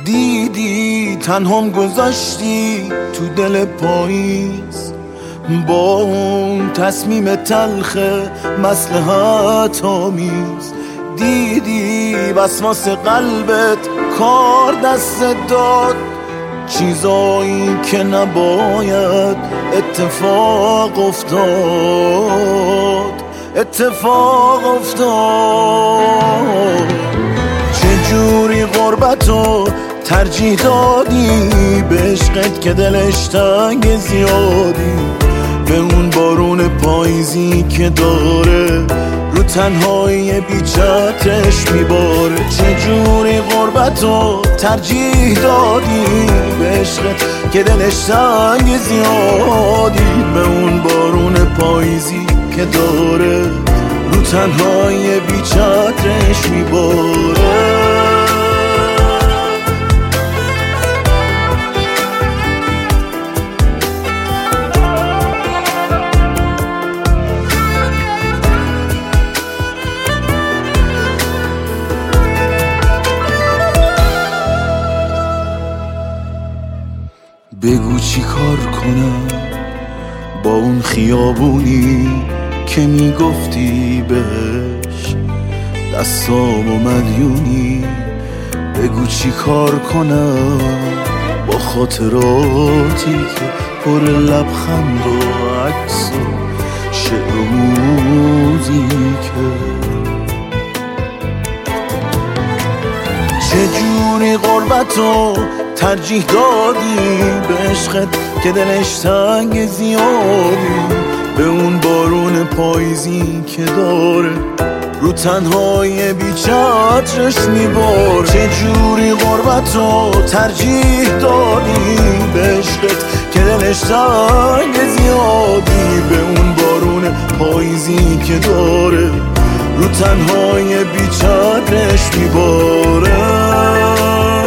دیدی تنهام گذاشتی تو دل پاییز، با اون تصمیم تلخ مصلحت آمیز. دیدی وسواس قلبت کار دست داد، چیزایی که نباید اتفاق افتاد، اتفاق افتاد. چجوری غربتو ترجیح دادی به عشقت که دلش تنگ زیادی، به اون بارون پاییزی که داره رو تنهایی بیچترش میباره. چجوری غربتو ترجیح دادی به عشقت که دلش تنگ زیادی، به اون بارون پاییزی که داره رو تنهایی بیچترش میباره. بگو چی کار کنم با اون خیابونی که میگفتی بهش دستامو مدیونی. بگو چی کار کنم با خاطراتی که پر لبخند و عکس و شعر و موزیکه. چجوری غربتو ترجیح دادی به عشقت که دلش تنگ زیادی، به اون بارون پاییزی که داره رو تنهای بیچترش میبار. چجوری غربتو ترجیح دادی به عشقت که دلش تنگ زیادی، به اون بارون پاییزی که داره رو تنهای بیچترش میباره.